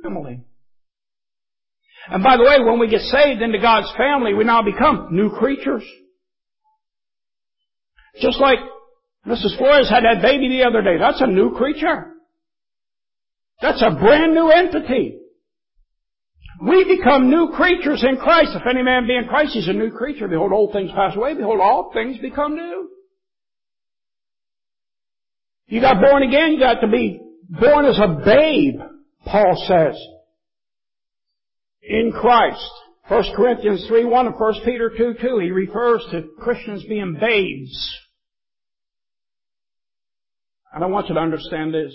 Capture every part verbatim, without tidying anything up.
family. And by the way, when we get saved into God's family, we now become new creatures. Just like Missus Flores had that baby the other day. That's a new creature. That's a brand new entity. We become new creatures in Christ. If any man be in Christ, he's a new creature. Behold, old things pass away. Behold, all things become new. You got born again. You got to be born as a babe, Paul says, in Christ. First Corinthians three one and First Peter two two, he refers to Christians being babes. And I want you to understand this.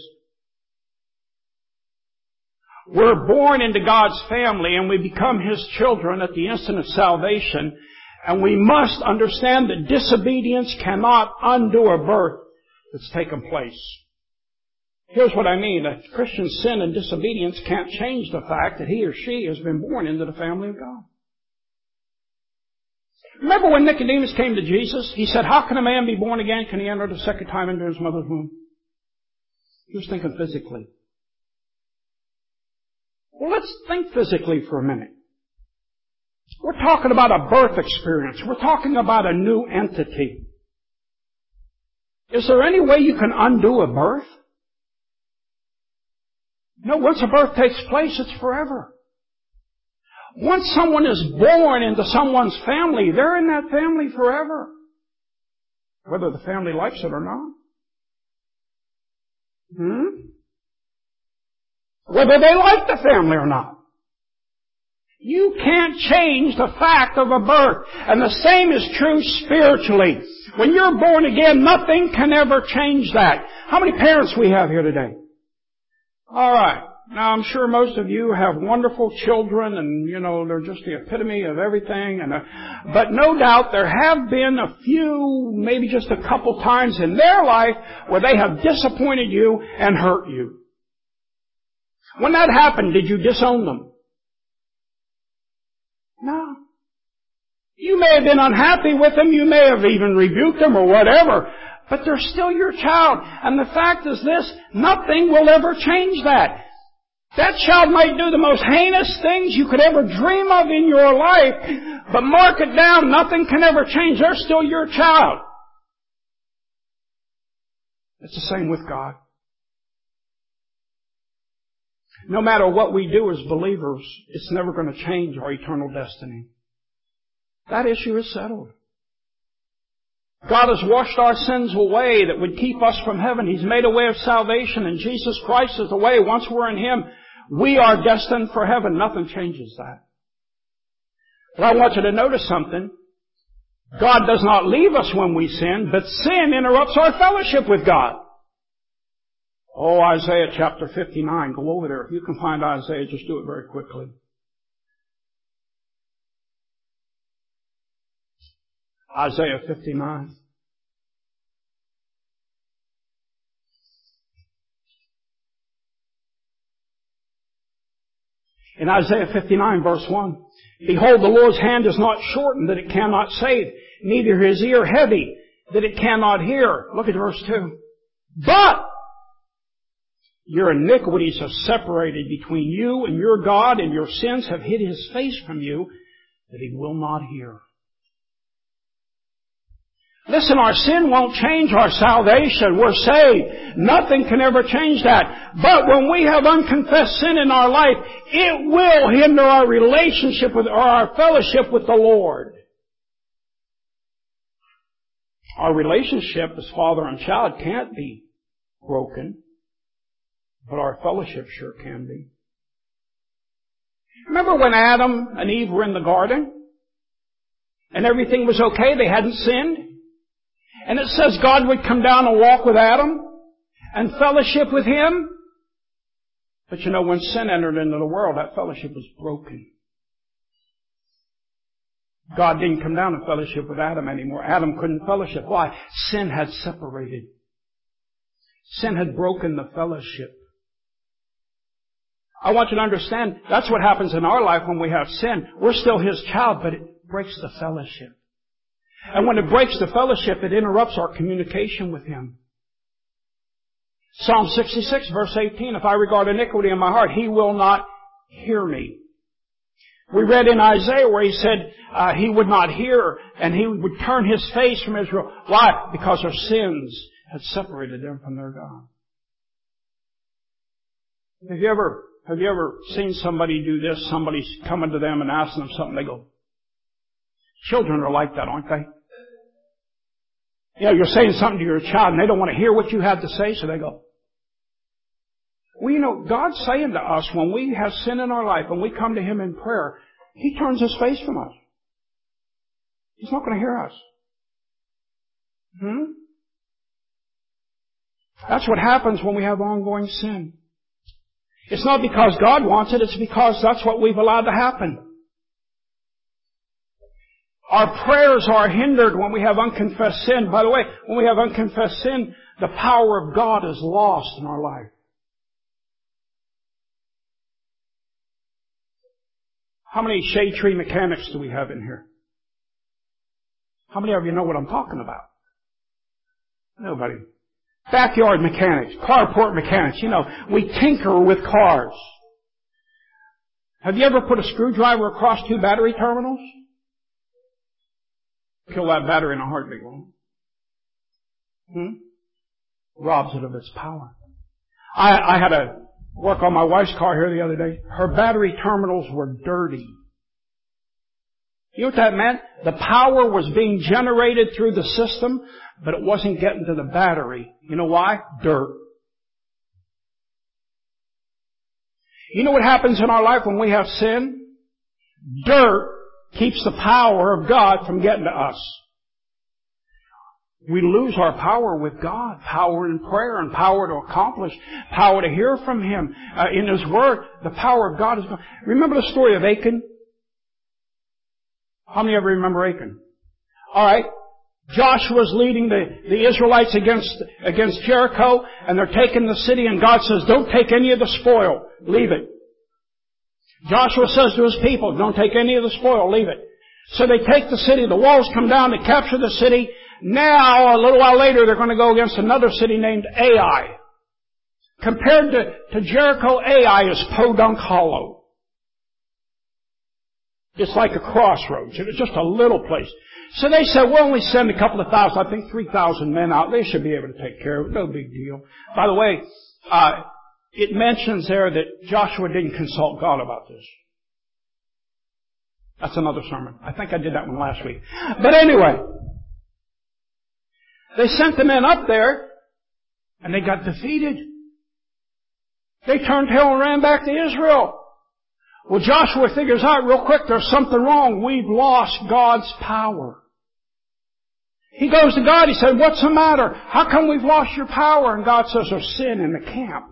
We're born into God's family and we become His children at the instant of salvation. And we must understand that disobedience cannot undo a birth that's taken place. Here's what I mean. A Christian's sin and disobedience can't change the fact that he or she has been born into the family of God. Remember when Nicodemus came to Jesus? He said, how can a man be born again? Can he enter the second time into his mother's womb? He was thinking physically. Well, let's think physically for a minute. We're talking about a birth experience. We're talking about a new entity. Is there any way you can undo a birth? No, once a birth takes place, it's forever. Once someone is born into someone's family, they're in that family forever. Whether the family likes it or not. Hmm? Whether they like the family or not. You can't change the fact of a birth. And the same is true spiritually. When you're born again, nothing can ever change that. How many parents we have here today? All right. Now, I'm sure most of you have wonderful children and, you know, they're just the epitome of everything. And uh, but no doubt there have been a few, maybe just a couple times in their life where they have disappointed you and hurt you. When that happened, did you disown them? No. You may have been unhappy with them. You may have even rebuked them or whatever. But they're still your child. And the fact is this, nothing will ever change that. That child might do the most heinous things you could ever dream of in your life, but mark it down, nothing can ever change. They're still your child. It's the same with God. No matter what we do as believers, it's never going to change our eternal destiny. That issue is settled. God has washed our sins away that would keep us from heaven. He's made a way of salvation, and Jesus Christ is the way. Once we're in Him, we are destined for heaven. Nothing changes that. But I want you to notice something. God does not leave us when we sin, but sin interrupts our fellowship with God. Oh, Isaiah chapter fifty-nine. Go over there. If you can find Isaiah, just do it very quickly. Isaiah fifty-nine. In Isaiah fifty-nine verse one, behold, the Lord's hand is not shortened that it cannot save, neither his ear heavy that it cannot hear. Look at verse two. But your iniquities have separated between you and your God, and your sins have hid His face from you, that He will not hear. Listen, our sin won't change our salvation. We're saved. Nothing can ever change that. But when we have unconfessed sin in our life, it will hinder our relationship with, or our fellowship with the Lord. Our relationship as father and child can't be broken, but our fellowship sure can be. Remember when Adam and Eve were in the garden? And everything was okay? They hadn't sinned? And it says God would come down and walk with Adam and fellowship with him. But you know, when sin entered into the world, that fellowship was broken. God didn't come down and fellowship with Adam anymore. Adam couldn't fellowship. Why? Sin had separated. Sin had broken the fellowship. I want you to understand, that's what happens in our life when we have sin. We're still His child, but it breaks the fellowship. And when it breaks the fellowship, it interrupts our communication with Him. Psalm sixty-six verse eighteen, if I regard iniquity in my heart, He will not hear me. We read in Isaiah where he said uh, he would not hear and he would turn his face from Israel. Why? Because their sins had separated them from their God. Have you ever, have you ever seen somebody do this? Somebody's coming to them and asking them something. They go, children are like that, aren't they? You know, you're saying something to your child and they don't want to hear what you have to say, so they go. Well, you know, God's saying to us when we have sin in our life and we come to Him in prayer, He turns His face from us. He's not going to hear us. Hmm? That's what happens when we have ongoing sin. It's not because God wants it, it's because that's what we've allowed to happen. Our prayers are hindered when we have unconfessed sin. By the way, when we have unconfessed sin, the power of God is lost in our life. How many shade tree mechanics do we have in here? How many of you know what I'm talking about? Nobody. Backyard mechanics, carport mechanics. You know, we tinker with cars. Have you ever put a screwdriver across two battery terminals? Kill that battery in a heartbeat, won't it? Hmm? Robs it of its power. I, I had a work on my wife's car here the other day. Her battery terminals were dirty. You know what that meant? The power was being generated through the system, but it wasn't getting to the battery. You know why? Dirt. You know what happens in our life when we have sin? Dirt keeps the power of God from getting to us. We lose our power with God, power in prayer and power to accomplish, power to hear from Him. Uh, in His Word, the power of God is gone. Remember the story of Achan? How many of you remember Achan? Alright. Joshua's leading the, the Israelites against, against Jericho, and they're taking the city, and God says, don't take any of the spoil. Leave it. Joshua says to his people, don't take any of the spoil. Leave it. So they take the city, the walls come down, they capture the city. Now, a little while later, they're going to go against another city named Ai. Compared to, to Jericho, Ai is Podunk Hollow. It's like a crossroads. It's just a little place. So they said, we'll only send a couple of thousand, I think three thousand men out. They should be able to take care of it. No big deal. By the way, uh, it mentions there that Joshua didn't consult God about this. That's another sermon. I think I did that one last week. But anyway, they sent the men up there, and they got defeated. They turned tail and ran back to Israel. Well, Joshua figures out real quick there's something wrong. We've lost God's power. He goes to God. He said, what's the matter? How come we've lost your power? And God says, there's sin in the camp.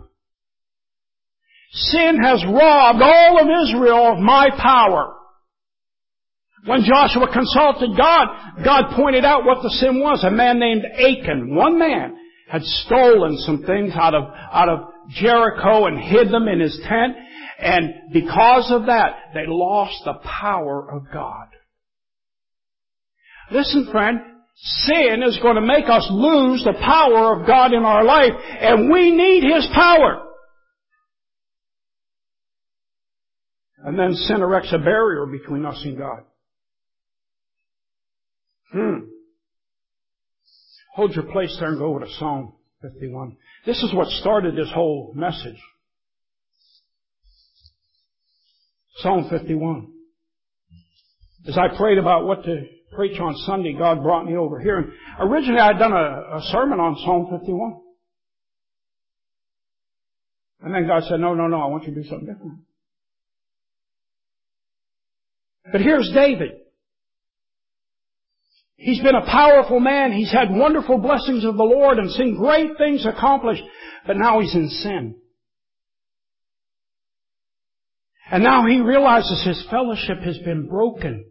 Sin has robbed all of Israel of my power. When Joshua consulted God, God pointed out what the sin was. A man named Achan, one man, had stolen some things out of, out of Jericho and hid them in his tent. And because of that, they lost the power of God. Listen, friend, sin is going to make us lose the power of God in our life, and we need His power. And then sin erects a barrier between us and God. Hmm. Hold your place there and go over to Psalm fifty-one. This is what started this whole message. Psalm fifty-one. As I prayed about what to preach on Sunday, God brought me over here. And originally I had done a, a sermon on Psalm fifty-one. And then God said, no, no, no, I want you to do something different. But here's David. He's been a powerful man. He's had wonderful blessings of the Lord and seen great things accomplished. But now he's in sin. And now he realizes his fellowship has been broken.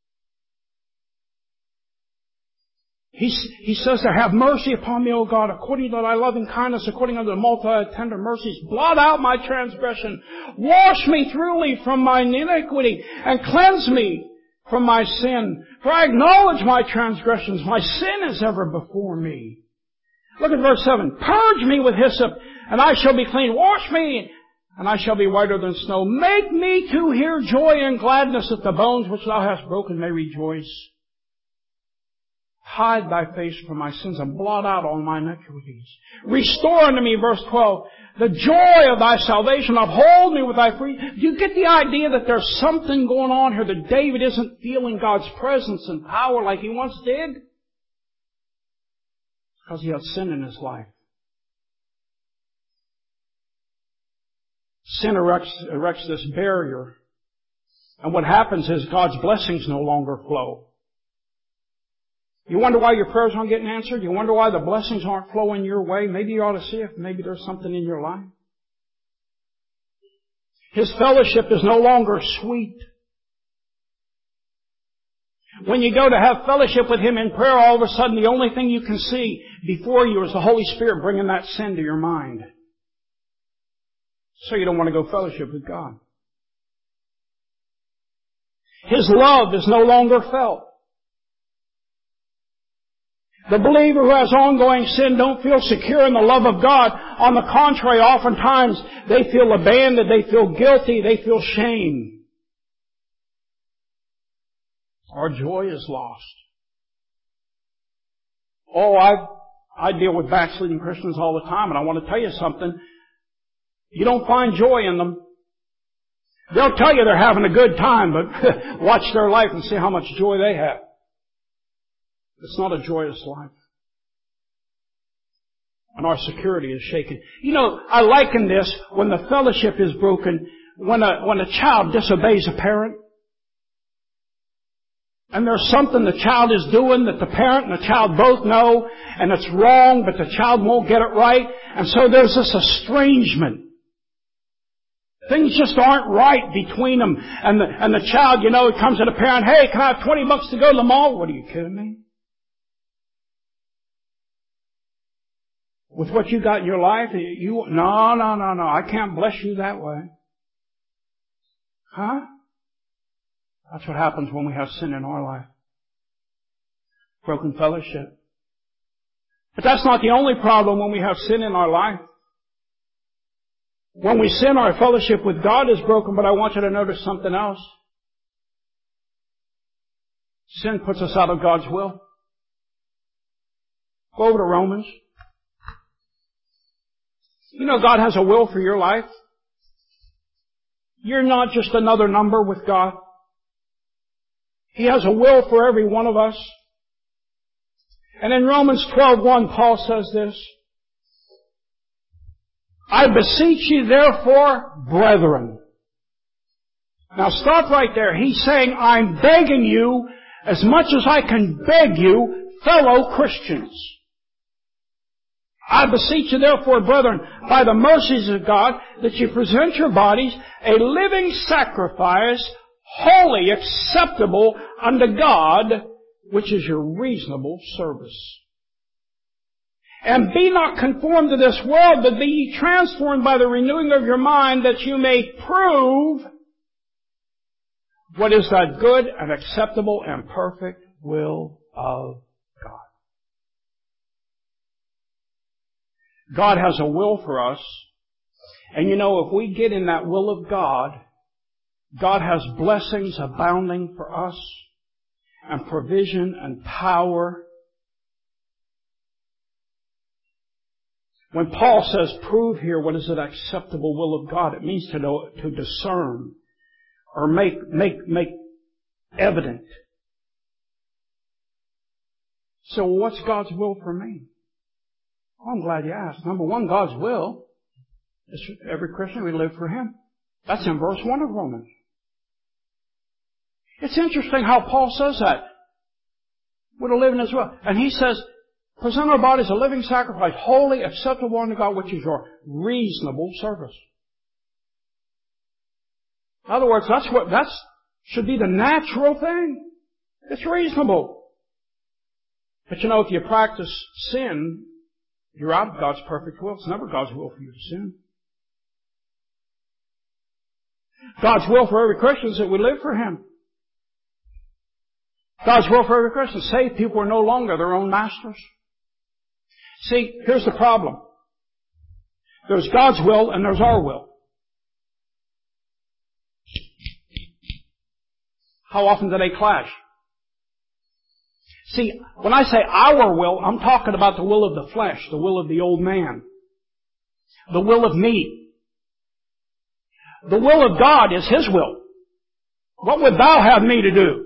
He, he says there, have mercy upon me, O God, according to thy loving kindness, according unto the multitude of tender mercies. Blot out my transgression. Wash me thoroughly from mine iniquity, and cleanse me from my sin. For I acknowledge my transgressions. My sin is ever before me. Look at verse seven. Purge me with hyssop, and I shall be clean. Wash me, and I shall be whiter than snow. Make me to hear joy and gladness, that the bones which thou hast broken may rejoice. Hide thy face from my sins and blot out all my iniquities. Restore unto me, verse twelve, the joy of thy salvation. Uphold me with thy free. Do you get the idea that there's something going on here, that David isn't feeling God's presence and power like he once did? Because he had sin in his life. Sin erects, erects this barrier. And what happens is God's blessings no longer flow. You wonder why your prayers aren't getting answered? You wonder why the blessings aren't flowing your way? Maybe you ought to see if maybe there's something in your life. His fellowship is no longer sweet. When you go to have fellowship with Him in prayer, all of a sudden the only thing you can see before you is the Holy Spirit bringing that sin to your mind. So you don't want to go fellowship with God. His love is no longer felt. The believer who has ongoing sin don't feel secure in the love of God. On the contrary, oftentimes they feel abandoned, they feel guilty, they feel shame. Our joy is lost. Oh, I I deal with backsliding Christians all the time, and I want to tell you something. You don't find joy in them. They'll tell you they're having a good time, but watch their life and see how much joy they have. It's not a joyous life. And our security is shaken. You know, I liken this when the fellowship is broken, when a, when a child disobeys a parent. And there's something the child is doing that the parent and the child both know, and it's wrong, but the child won't get it right. And so there's this estrangement. Things just aren't right between them. And the, and the child, you know, comes to the parent, hey, can I have twenty bucks to go to the mall? What, are you kidding me? With what you got in your life, you, no, no, no, no, I can't bless you that way. Huh? That's what happens when we have sin in our life. Broken fellowship. But that's not the only problem when we have sin in our life. When we sin, our fellowship with God is broken, but I want you to notice something else. Sin puts us out of God's will. Go over to Romans. You know God has a will for your life. You're not just another number with God. He has a will for every one of us. And in Romans twelve one, Paul says this. I beseech you therefore, brethren. Now stop right there. He's saying, I'm begging you as much as I can beg you, fellow Christians. I beseech you therefore, brethren, by the mercies of God, that you present your bodies a living sacrifice, holy, acceptable unto God, which is your reasonable service. And be not conformed to this world, but be ye transformed by the renewing of your mind, that you may prove what is that good and acceptable and perfect will of God. God has a will for us. And you know, if we get in that will of God, God has blessings abounding for us, and provision and power. When Paul says prove here what is an acceptable will of God, it means to know, to discern or make, make, make evident. So what's God's will for me? Well, I'm glad you asked. Number one, God's will is for every Christian we live for Him. That's in verse one of Romans. It's interesting how Paul says that. We're to live in His will. And he says, present our bodies a living sacrifice, holy, acceptable unto God, which is your reasonable service. In other words, that's what, that's, should be the natural thing. It's reasonable. But you know, if you practice sin, you're out of God's perfect will. It's never God's will for you to sin. God's will for every Christian is that we live for Him. God's will for every Christian. Saved people are no longer their own masters. See, here's the problem. There's God's will and there's our will. How often do they clash? See, when I say our will, I'm talking about the will of the flesh, the will of the old man, the will of me. The will of God is His will. What would thou have me to do?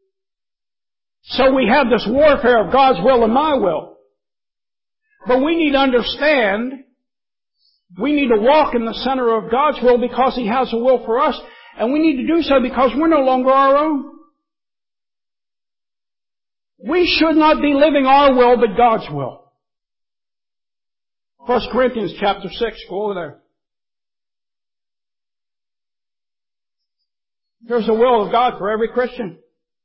So we have this warfare of God's will and my will. But we need to understand, we need to walk in the center of God's will because He has a will for us. And we need to do so because we're no longer our own. We should not be living our will but God's will. First Corinthians chapter six, go over there. There's the will of God for every Christian.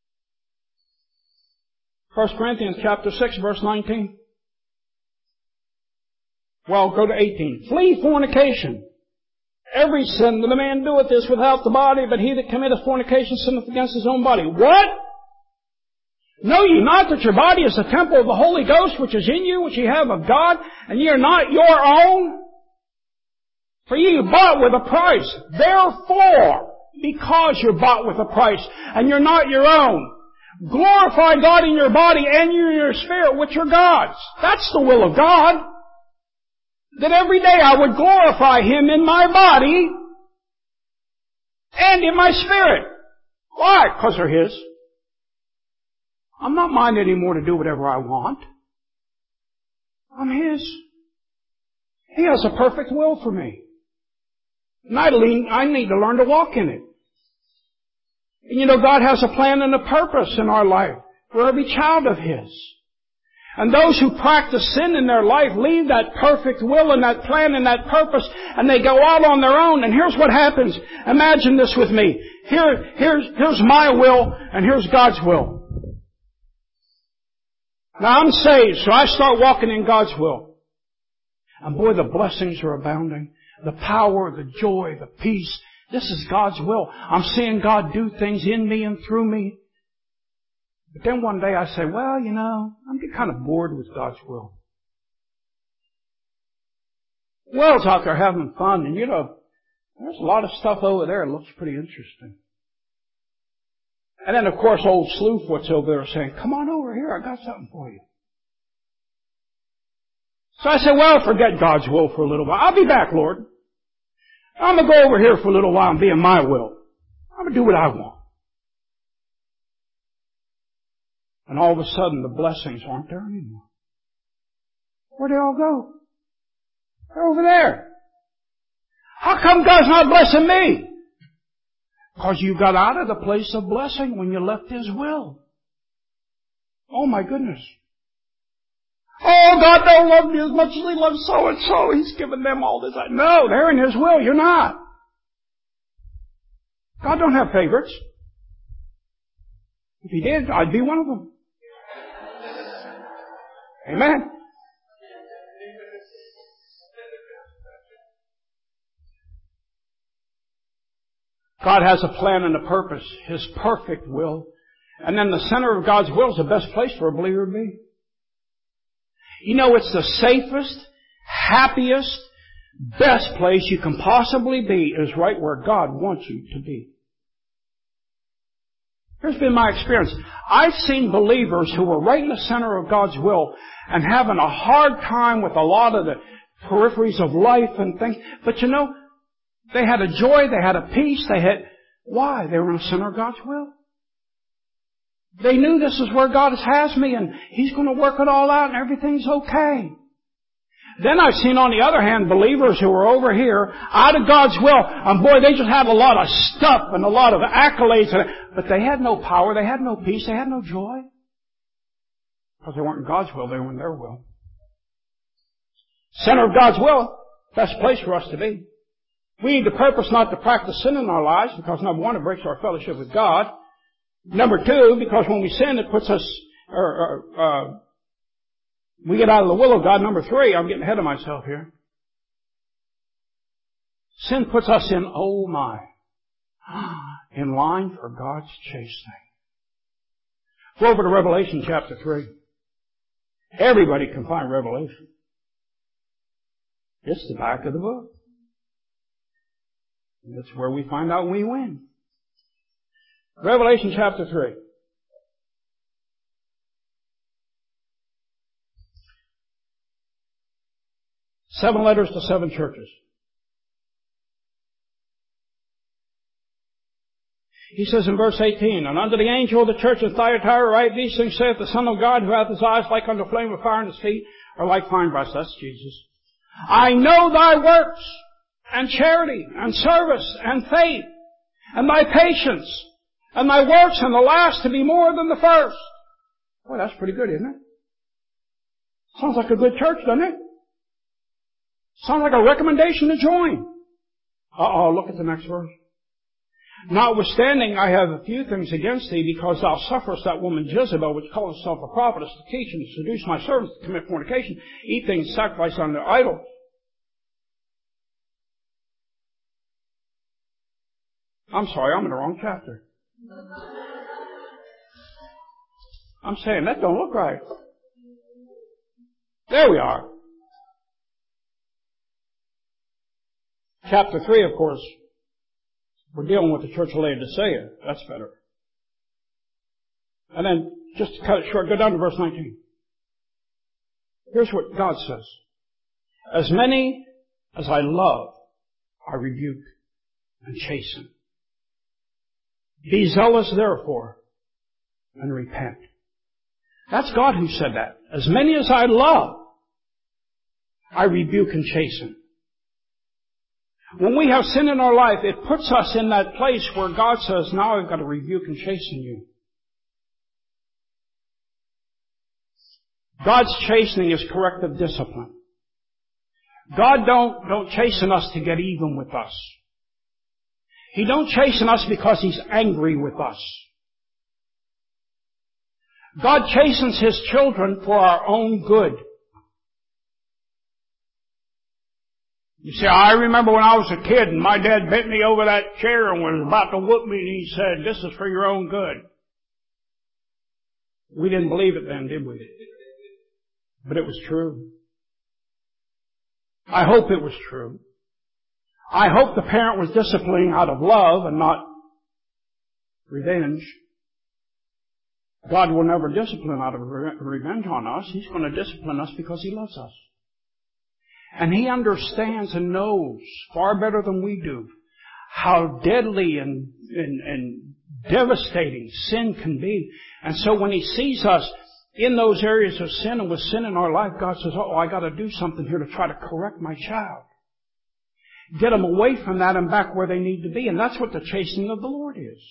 First Corinthians chapter six, verse nineteen. Well, go to eighteen. Flee fornication. Every sin that a man doeth is without the body, but he that committeth fornication sinneth against his own body. What? Know ye not that your body is the temple of the Holy Ghost, which is in you, which ye have of God, and ye are not your own? For ye are bought with a price. Therefore, because you're bought with a price, and you're not your own, glorify God in your body and in your spirit, which are God's. That's the will of God. That every day I would glorify Him in my body and in my spirit. Why? Because they're His. I'm not mine anymore to do whatever I want. I'm His. He has a perfect will for me. And I need to learn to walk in it. And you know, God has a plan and a purpose in our life for every child of His. And those who practice sin in their life leave that perfect will and that plan and that purpose, and they go out on their own. And here's what happens. Imagine this with me. Here, here's, here's my will, and here's God's will. Now I'm saved, so I start walking in God's will. And boy, the blessings are abounding. The power, the joy, the peace. This is God's will. I'm seeing God do things in me and through me. But then one day I say, well, you know, I'm getting kind of bored with God's will. Wells out there having fun, and you know, there's a lot of stuff over there that looks pretty interesting. And then, of course, old Slewfoot's over there saying, come on over here, I got something for you. So I say, well, forget God's will for a little while. I'll be back, Lord. I'm going to go over here for a little while and be in my will. I'm going to do what I want. And all of a sudden, the blessings aren't there anymore. Where'd they all go? They're over there. How come God's not blessing me? Because you got out of the place of blessing when you left His will. Oh my goodness. Oh, God don't love me as much as He loves so-and-so. He's given them all this. No, they're in His will. You're not. God don't have favorites. If He did, I'd be one of them. Amen. God has a plan and a purpose, His perfect will. And then the center of God's will is the best place for a believer to be. You know, it's the safest, happiest, best place you can possibly be is right where God wants you to be. Here's been my experience. I've seen believers who were right in the center of God's will and having a hard time with a lot of the peripheries of life and things. But you know, they had a joy, they had a peace, they had... Why? They were in the center of God's will. They knew this is where God has me and He's going to work it all out and everything's okay. Then I've seen, on the other hand, believers who were over here, out of God's will, and boy, they just had a lot of stuff and a lot of accolades, but they had no power, they had no peace, they had no joy. Because they weren't in God's will, they were in their will. Center of God's will, best place for us to be. We need the purpose not to practice sin in our lives, because number one, it breaks our fellowship with God. Number two, because when we sin, it puts us, or, or uh, we get out of the will of God. Number three, I'm getting ahead of myself here. Sin puts us in, oh my, in line for God's chastening. Go over to Revelation chapter three. Everybody can find Revelation. It's the back of the book. And that's where we find out we win. Revelation chapter three. Seven letters to seven churches. He says in verse eighteen, And unto the angel of the church of Thyatira write, These things saith the Son of God, who hath his eyes like unto a flame of fire, and his feet are like fine brass. That's Jesus. I know thy works, and charity, and service, and faith, and thy patience, and thy works in the last to be more than the first. Boy, that's pretty good, isn't it? Sounds like a good church, doesn't it? Sounds like a recommendation to join. Uh-oh, look at the next verse. Notwithstanding, I have a few things against thee, because thou sufferest that woman Jezebel, which calleth herself a prophetess, to teach and to seduce my servants to commit fornication, eat things sacrificed unto idols. I'm sorry, I'm in the wrong chapter. I'm saying that don't look right. There we are. Chapter three, of course, we're dealing with the church of Laodicea. That's better. And then, just to cut it short, go down to verse nineteen. Here's what God says. As many as I love, I rebuke and chasten. Be zealous therefore, and repent. That's God who said that. As many as I love, I rebuke and chasten. When we have sin in our life, it puts us in that place where God says, now I've got to rebuke and chasten you. God's chastening is corrective discipline. God don't, don't chasten us to get even with us. He don't chasten us because He's angry with us. God chastens His children for our own good. You see, I remember when I was a kid and my dad bent me over that chair and was about to whoop me and he said, this is for your own good. We didn't believe it then, did we? But it was true. I hope it was true. I hope the parent was disciplining out of love and not revenge. God will never discipline out of revenge on us. He's going to discipline us because He loves us. And He understands and knows far better than we do how deadly and, and, and devastating sin can be. And so when He sees us in those areas of sin and with sin in our life, God says, oh, I got to do something here to try to correct my child. Get them away from that and back where they need to be. And that's what the chastening of the Lord is.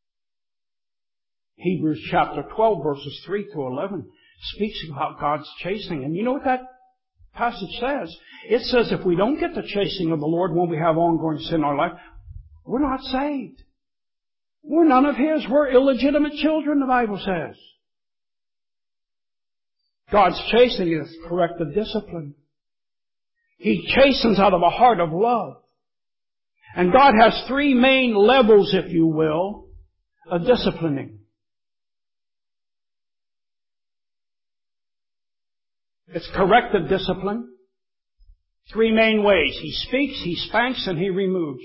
Hebrews chapter twelve, verses three to eleven, speaks about God's chastening. And you know what that passage says? It says if we don't get the chastening of the Lord when we have ongoing sin in our life, we're not saved. We're none of His. We're illegitimate children, the Bible says. God's chastening is corrective discipline. He chastens out of a heart of love. And God has three main levels, if you will, of disciplining. It's corrective discipline. Three main ways. He speaks, He spanks, and He removes.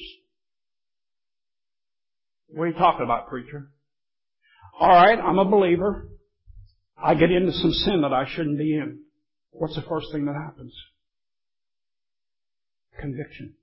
What are you talking about, preacher? All right, I'm a believer. I get into some sin that I shouldn't be in. What's the first thing that happens? Conviction.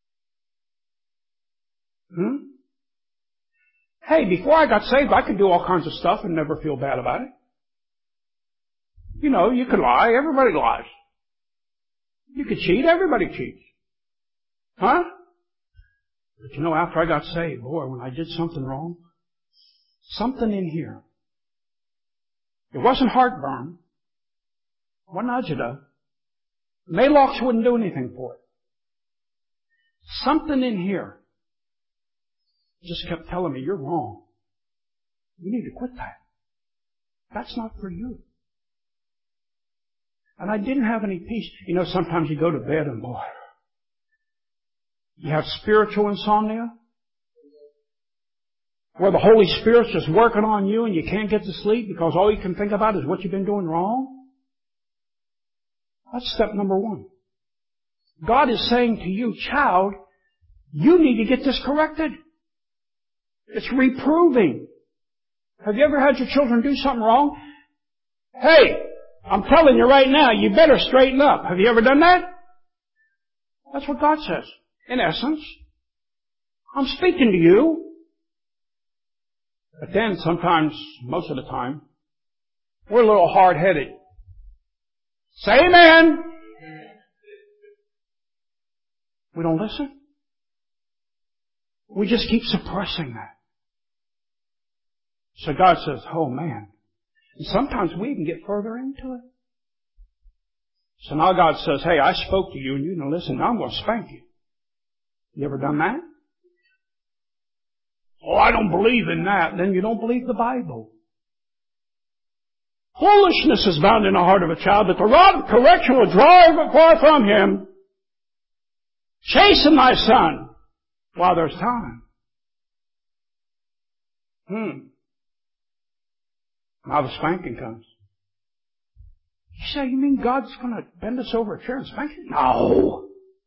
Hmm? Hey, before I got saved, I could do all kinds of stuff and never feel bad about it. You know, you could lie. Everybody lies. You could cheat. Everybody cheats. Huh? But you know, after I got saved, boy, when I did something wrong, something in here. It wasn't heartburn. It wasn't agita. Maalox wouldn't do anything for it. Something in here just kept telling me, you're wrong. You need to quit that. That's not for you. And I didn't have any peace. You know, sometimes you go to bed and boy, you have spiritual insomnia, where the Holy Spirit's just working on you and you can't get to sleep because all you can think about is what you've been doing wrong. That's step number one. God is saying to you, child, you need to get this corrected. It's reproving. Have you ever had your children do something wrong? Hey, I'm telling you right now, you better straighten up. Have you ever done that? That's what God says, in essence. I'm speaking to you. But then sometimes, most of the time, we're a little hard-headed. Say amen. We don't listen. We just keep suppressing that. So God says, oh man. And sometimes we even get further into it. So now God says, hey, I spoke to you and you didn't listen. Now I'm going to spank you. You ever done that? Oh, I don't believe in that. Then you don't believe the Bible. Foolishness is bound in the heart of a child, but the rod of correction will drive it far from him. Chasten thy son while there's time. Hmm. Now the spanking comes. You say, you mean God's going to bend us over a chair and spank it? No.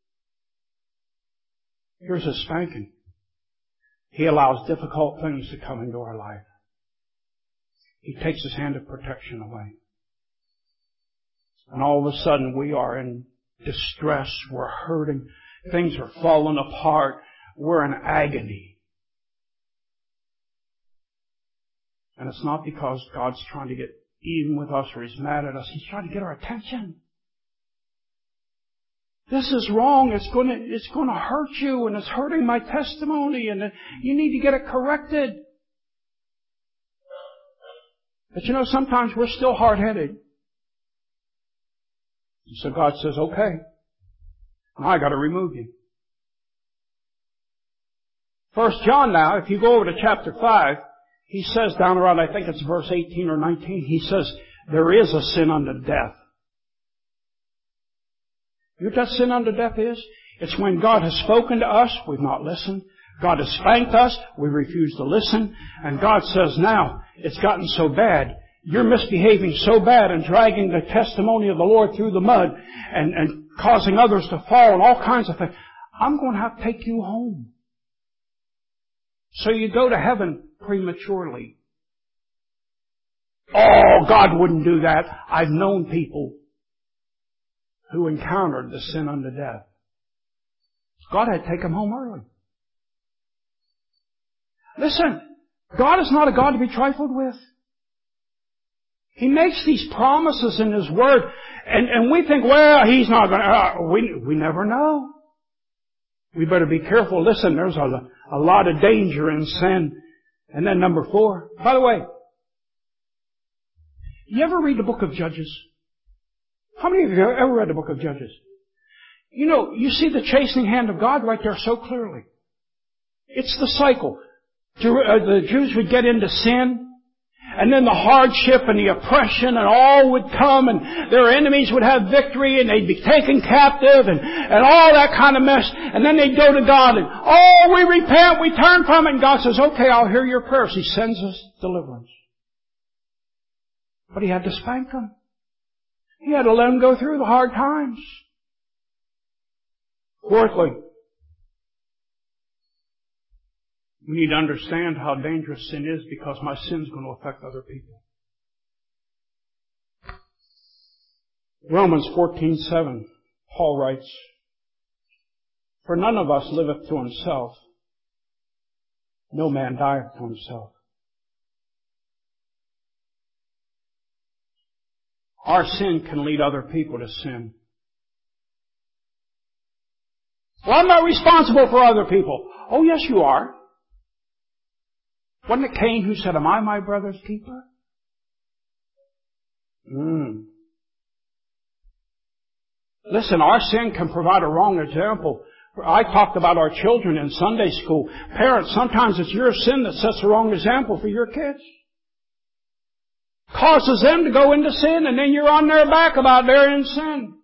Here's a spanking. He allows difficult things to come into our life. He takes His hand of protection away. And all of a sudden we are in distress. We're hurting. Things are falling apart. We're in agony. And it's not because God's trying to get even with us or He's mad at us. He's trying to get our attention. This is wrong. It's going to, it's going to hurt you, and it's hurting my testimony, and you need to get it corrected. But you know, sometimes we're still hard-headed. So God says, okay, now I got to remove you. First John now, if you go over to chapter five, he says down around, I think it's verse eighteen or nineteen, he says, there is a sin unto death. You know what that sin unto death is? It's when God has spoken to us, we've not listened. God has spanked us, we refuse to listen. And God says, now, it's gotten so bad. You're misbehaving so bad and dragging the testimony of the Lord through the mud and, and causing others to fall and all kinds of things. I'm going to have to take you home. So you go to heaven prematurely. Oh, God wouldn't do that. I've known people who encountered the sin unto death. God had to take them home early. Listen, God is not a God to be trifled with. He makes these promises in His Word, and, and we think, well, He's not going to, uh, we, we never know. We better be careful. Listen, there's a, a lot of danger in sin. And then number four, by the way, you ever read the book of Judges? How many of you have ever read the book of Judges? You know, you see the chastening hand of God right there so clearly. It's the cycle. The Jews would get into sin, and then the hardship and the oppression and all would come, and their enemies would have victory, and they'd be taken captive, and, and all that kind of mess. And then they'd go to God, and, oh, we repent, we turn from it, and God says, okay, I'll hear your prayers. He sends us deliverance. But He had to spank them. He had to let them go through the hard times. Fourthly, we need to understand how dangerous sin is, because my sin is going to affect other people. Romans fourteen seven, Paul writes, for none of us liveth to himself, no man dieth to himself. Our sin can lead other people to sin. Well, I'm not responsible for other people. Oh, yes, you are. Wasn't it Cain who said, am I my brother's keeper? Mm. Listen, our sin can provide a wrong example. I talked about our children in Sunday school. Parents, sometimes it's your sin that sets the wrong example for your kids. Causes them to go into sin, and then you're on their back about they're in sin.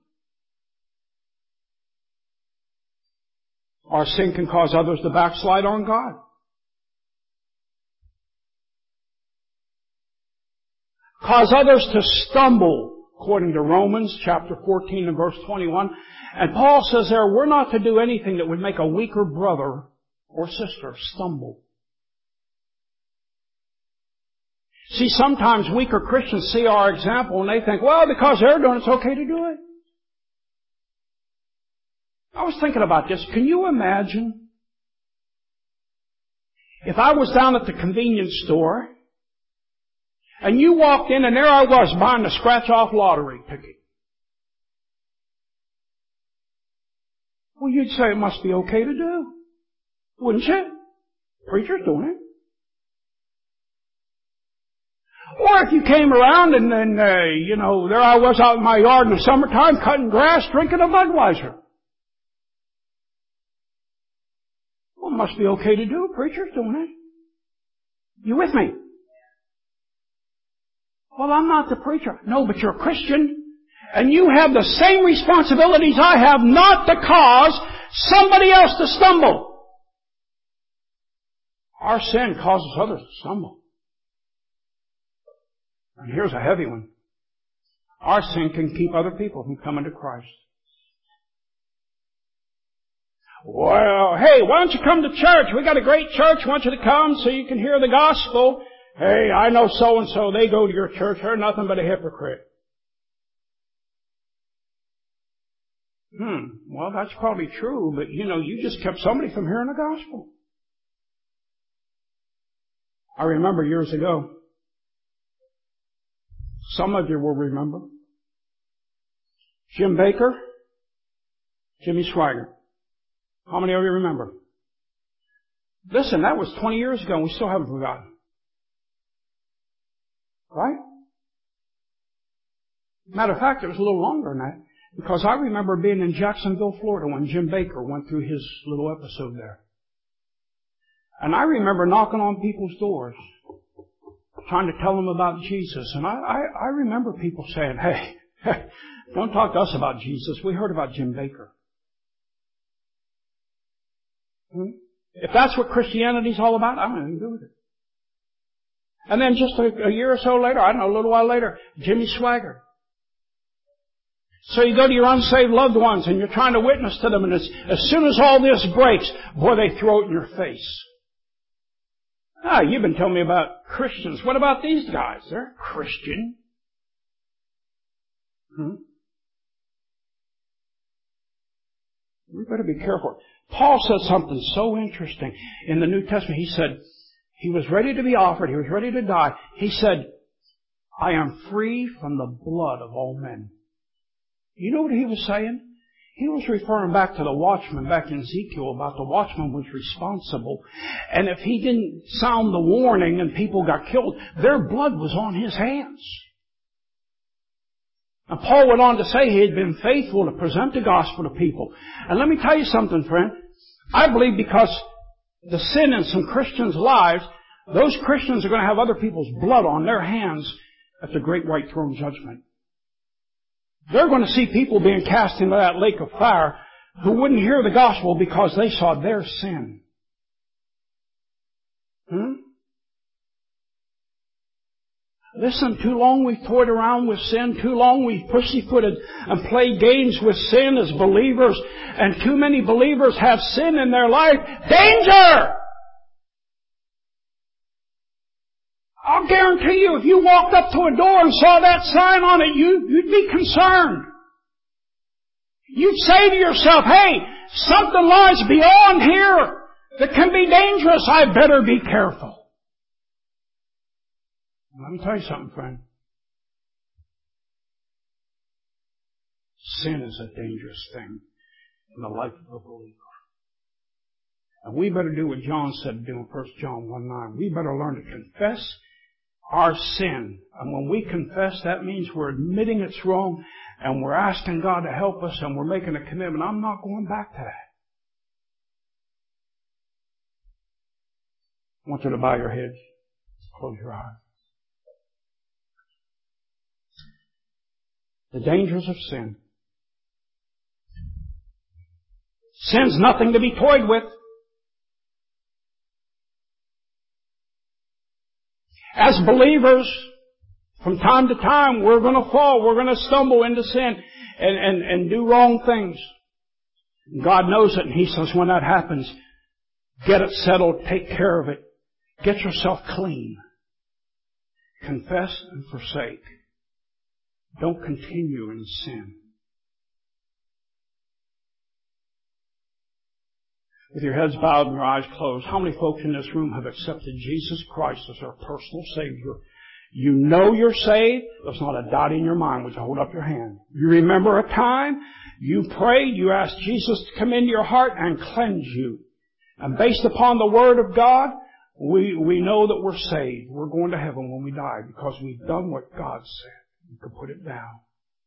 Our sin can cause others to backslide on God. Cause others to stumble, according to Romans chapter fourteen and verse twenty-one. And Paul says there, we're not to do anything that would make a weaker brother or sister stumble. See, sometimes weaker Christians see our example and they think, well, because they're doing it, it's okay to do it. I was thinking about this. Can you imagine if I was down at the convenience store and you walked in and there I was buying a scratch-off lottery ticket? Well, you'd say it must be okay to do. Wouldn't you? Preacher's doing it. Or if you came around and then, uh, you know, there I was out in my yard in the summertime cutting grass, drinking a Budweiser. Well, it must be okay to do. Preacher's doing it. You with me? Well, I'm not the preacher. No, but you're a Christian. And you have the same responsibilities I have not to cause somebody else to stumble. Our sin causes others to stumble. And here's a heavy one. Our sin can keep other people from coming to Christ. Well, hey, why don't you come to church? We got a great church. I want you to come so you can hear the gospel. Hey, I know so-and-so. They go to your church. They're nothing but a hypocrite. Hmm, well, that's probably true, but, you know, you just kept somebody from hearing the gospel. I remember years ago, some of you will remember, Jim Baker, Jimmy Swaggart. How many of you remember? Listen, that was twenty years ago and we still haven't forgotten. Right? Matter of fact, it was a little longer than that. Because I remember being in Jacksonville, Florida when Jim Baker went through his little episode there. And I remember knocking on people's doors, trying to tell them about Jesus. And I, I, I remember people saying, hey, don't talk to us about Jesus. We heard about Jim Baker. Hmm? If that's what Christianity's all about, I'm going to do with it. And then just a, a year or so later, I don't know, a little while later, Jimmy Swaggart. So you go to your unsaved loved ones and you're trying to witness to them, and as, as soon as all this breaks, boy, they throw it in your face. Ah, you've been telling me about Christians. What about these guys? They're Christian. Hmm? We better be careful. Paul said something so interesting in the New Testament. He said, he was ready to be offered. He was ready to die. He said, I am free from the blood of all men. You know what he was saying? He was referring back to the watchman back in Ezekiel about the watchman was responsible. And if he didn't sound the warning and people got killed, their blood was on his hands. And Paul went on to say he had been faithful to present the gospel to people. And let me tell you something, friend. I believe because the sin in some Christians' lives, those Christians are going to have other people's blood on their hands at the great white throne judgment. They're going to see people being cast into that lake of fire who wouldn't hear the gospel because they saw their sin. Hmm? Listen, too long we've toyed around with sin. Too long we've pussyfooted and played games with sin as believers. And too many believers have sin in their life. Danger! I'll guarantee you, if you walked up to a door and saw that sign on it, you, you'd be concerned. You'd say to yourself, hey, something lies beyond here that can be dangerous. I better be careful. Let me tell you something, friend. Sin is a dangerous thing in the life of a believer. And we better do what John said to do in First John one nine. We better learn to confess our sin. And when we confess, that means we're admitting it's wrong and we're asking God to help us and we're making a commitment. I'm not going back to that. I want you to bow your heads. Close your eyes. The dangers of sin. Sin's nothing to be toyed with. As believers, from time to time, we're going to fall. We're going to stumble into sin and, and, and do wrong things. God knows it, and He says when that happens, get it settled, take care of it. Get yourself clean. Confess and forsake. Don't continue in sin. With your heads bowed and your eyes closed, how many folks in this room have accepted Jesus Christ as their personal Savior? You know you're saved. There's not a doubt in your mind. Would you hold up your hand? You remember a time you prayed, you asked Jesus to come into your heart and cleanse you. And based upon the Word of God, we, we know that we're saved. We're going to heaven when we die because we've done what God said. You can put it down.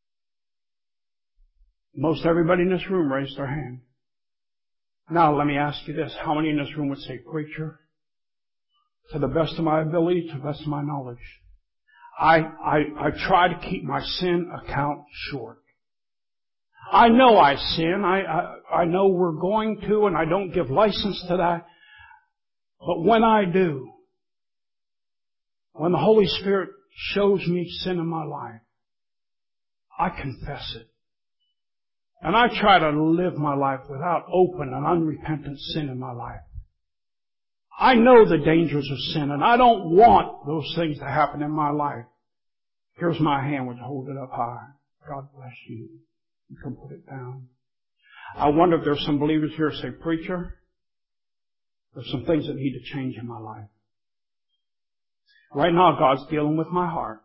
Most everybody in this room raised their hand. Now let me ask you this. How many in this room would say, Preacher, to the best of my ability, to the best of my knowledge, I, I, I try to keep my sin account short. I know I sin. I, I, I know we're going to, and I don't give license to that. But when I do, when the Holy Spirit shows me sin in my life, I confess it. And I try to live my life without open and unrepentant sin in my life. I know the dangers of sin, and I don't want those things to happen in my life. Here's my hand. Would you hold it up high? God bless you. You can put it down. I wonder if there's some believers here who say, Preacher, there's some things that need to change in my life. Right now, God's dealing with my heart.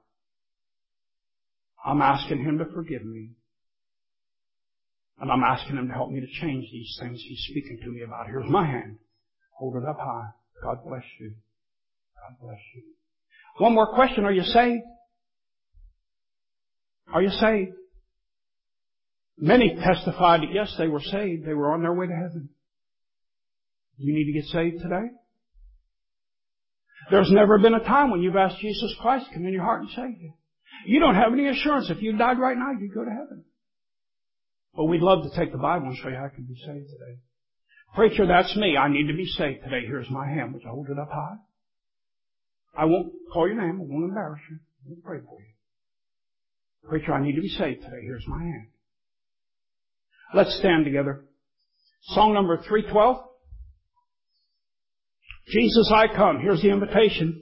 I'm asking Him to forgive me. And I'm asking Him to help me to change these things He's speaking to me about. Here's my hand. Hold it up high. God bless you. God bless you. One more question. Are you saved? Are you saved? Many testified that yes, they were saved. They were on their way to heaven. You need to get saved today? There's never been a time when you've asked Jesus Christ to come in your heart and save you. You don't have any assurance if you died right now, you'd go to heaven. But we'd love to take the Bible and show you how you can be saved today. Preacher, that's me. I need to be saved today. Here's my hand. Would you hold it up high? I won't call your name. I won't embarrass you. I'll pray for you. Preacher, I need to be saved today. Here's my hand. Let's stand together. Song number three twelve. Jesus, I come. Here's the invitation.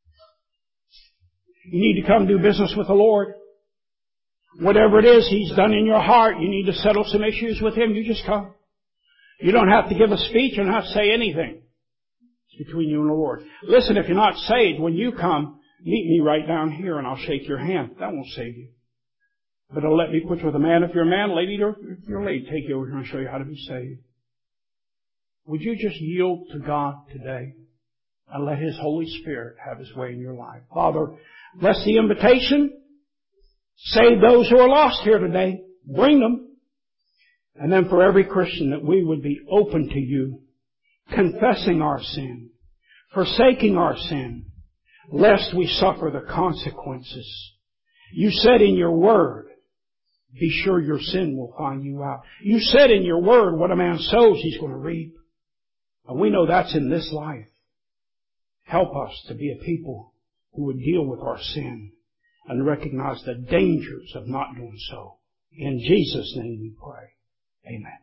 You need to come do business with the Lord. Whatever it is He's done in your heart, you need to settle some issues with Him, you just come. You don't have to give a speech, you don't have to say anything. It's between you and the Lord. Listen, if you're not saved, when you come, meet me right down here and I'll shake your hand. That won't save you. But it'll let me put you with a man if you're a man, lady if you're a lady. Take you over here and show you how to be saved. Would you just yield to God today and let His Holy Spirit have His way in your life? Father, bless the invitation. Save those who are lost here today. Bring them. And then for every Christian that we would be open to You, confessing our sin, forsaking our sin, lest we suffer the consequences. You said in Your Word, be sure your sin will find you out. You said in Your Word, what a man sows, he's going to reap. And we know that's in this life. Help us to be a people who would deal with our sin and recognize the dangers of not doing so. In Jesus' name we pray. Amen.